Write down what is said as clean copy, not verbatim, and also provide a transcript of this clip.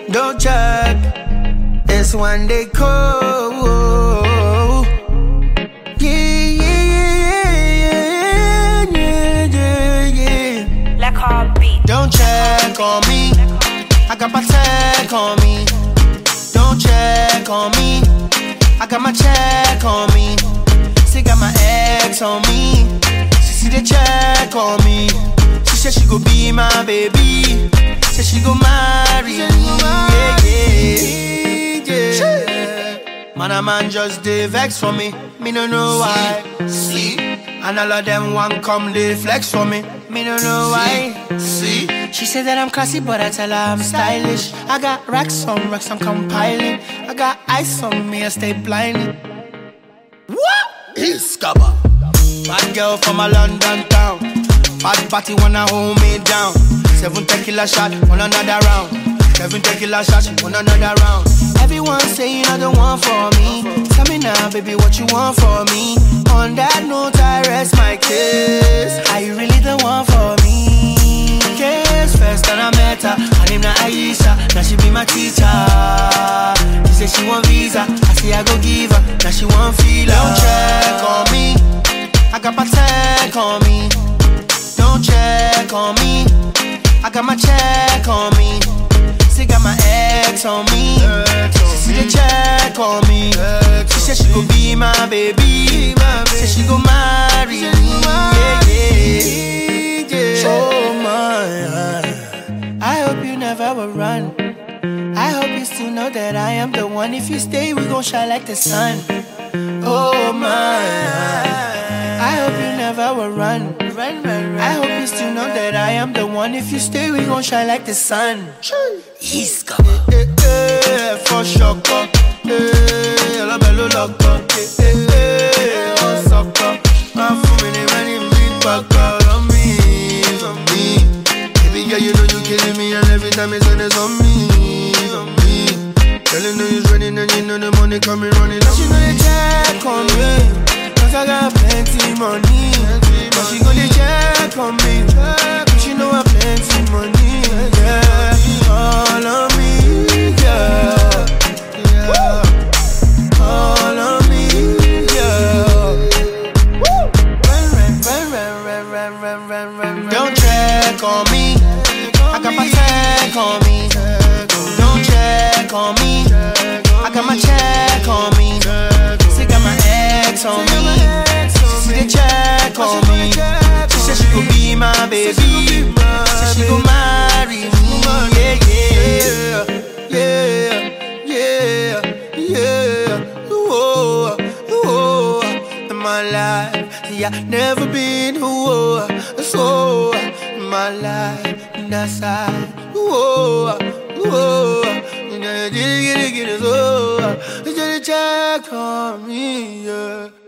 Don't check, it's when they call. Yeah, yeah, yeah, yeah, yeah. Like heartbeat. Don't check on me, I got my tech on me. Don't check on me, I got my check on me. She got my ex on me, she see the check on me. She said she go be my baby, said she go marry me, yeah. Man, a man just dey vex for me, me no know why. See, and all of them want come dey flex for me, me no know why. See, she said that I'm classy, but I tell her I'm stylish. I got racks on racks, I'm compiling. I got ice on me, I stay blinded. What? Iskaba. Bad girl from a London town. Bad party wanna hold me down. 7 tequila shot, on another round. 7 tequila shots, on another round. Everyone saying you're the one for me. Tell me now, baby, what you want for me. On that note, I rest my case. Are you really the one for me? Case first and I met her. Her name na Aisha, now she be my teacher. She said she want visa, I say I go give her. Now she want feel her. Don't check on me, I got my tech on me. Don't check on me, I got my check on me. She got my ex on me, she see the check on me. She said she go be my baby, said she go marry me, yeah. Oh my, I hope you never will run. I hope you still know that I am the one. If you stay, we gon' shine like the sun. Oh my, I hope you never will run. I hope you still know that I am the one. If you stay, we gon' shine like the sun. He's coming. For sure. La bello loco. Oh, sucker. I'm feeling many big back on me. Baby girl, you know you killing me, and every time it's on, it's on me. Girl, you know you're running, and you know the money coming running. She know they check on me, cause I got plenty money. But she go they check on me, she know I plenty money. Yeah, all on me, yeah, yeah. All on me, yeah. Don't check on me, I got my tech on me. Don't check on me, I got my check on me. She got my ex on me, she see the check on me. She said she go be my baby, said she go marry me, yeah. Ooh, in my life, yeah, never been so in my life, that side, get it, so just check on me, yeah.